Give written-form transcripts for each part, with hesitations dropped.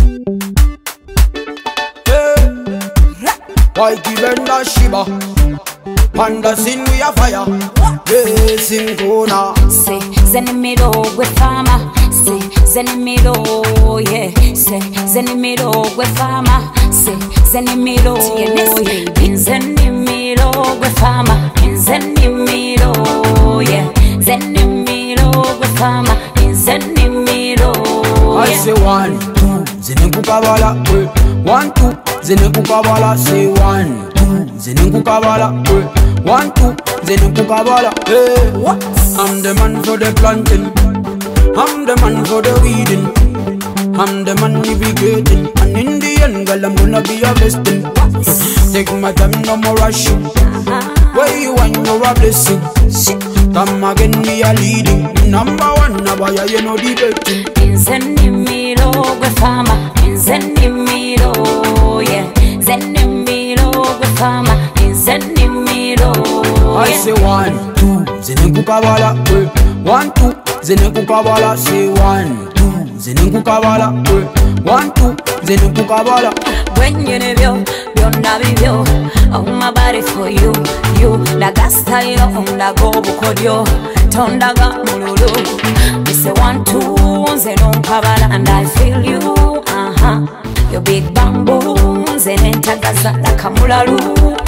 Whitey Benda Shiba Panda sin we a fire. Yes in Kona. Say Zenimiro with farmer. Say Zenimiro, yeah. Say Zenimiro with farmer. Say Zenimiro, yeah. In Zenimiro with farmer. In Zenimiro, yeah. Zenimiro with farmer. In Zenimiro, yeah. I say 1, 2, Zenekukabala. 1, 2, Zenekukabala. Say 1, 2, Zenekukabala. 1, 2, Zenekukabala. Hey, what? I'm the man for the planting. I'm the man for the weeding. I'm the man navigating. And in the end, girl, I'm gonna be harvesting. Take my time, no more rushing. Where you want, you're a blessing. Come again, we are leading. Number 1, now you know debating. In Zenimiro, we farmer. In Zenimiro, yeah. Zenimiro, we farmer. In Zenimiro, yeah. I say 1, 2, Zenekukabala. 1, 2, Zenekukabala. Say 1, 2, Zenekukabala. 1, 2, Zenekukabala. When you know byonna bibyo, oh my body for you, you. La gasta yo, la go bukodyo, tondaga mululu. We say 1, 2, Zenekukabala, and I feel you, Your big bamboo, Zenentagaza la kamulalu,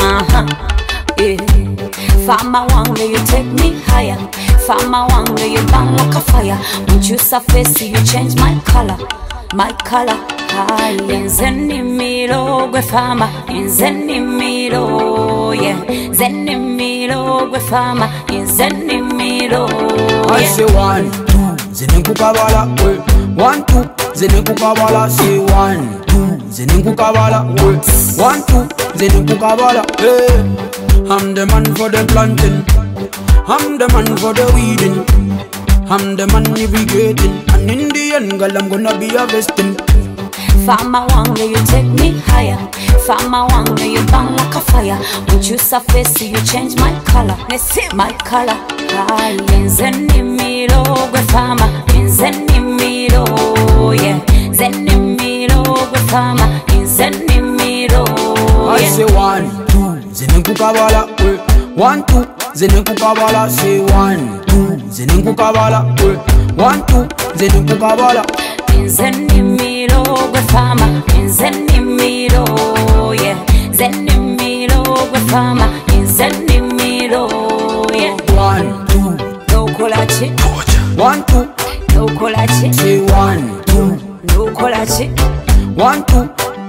yeah. Farmer one, will you take me higher? Farmer one, will you burn like a fire? When you surface, you change my color, my color. In Zenimiro, we farmer. In Zenimiro, yeah. Zenimiro, we farmer. In Zenimiro, yeah. I say 1, 2, Zenekukabala. 1, 2, Zenekukabala. Say 1, 2, Zenekukabala. 1, 2, Zenekukabala. Hey. I'm the man for the planting. I'm the man for the weeding. I'm the man navigating. And in the end, girl, I'm gonna be harvesting. Farmer one, will you take me higher? Farmer one, will you burn like a fire? When you surface, you change my color, my color. In Zenimiro, we farmer. In Zenimiro, yeah. Zenimiro, we farmer. In Zenimiro, yeah. I say 1, 2, Zenekukabala. 1, 2, Zenekukabala. Say 1, 2, Zenekukabala. 1, 2, Zenekukabala. In Zenimiro, we farmer. In Zenimiro, yeah. Zenimiro, we farmer. In Zenimiro, yeah. 1, 2, no kolachi. 1, 2, no kolachi. say 1, 2, no kolachi. 1, 2.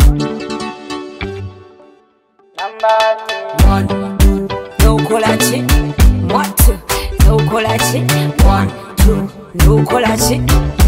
Number 1, no kolachi. 1, 2, no kolachi. 1, 2, no kolachi.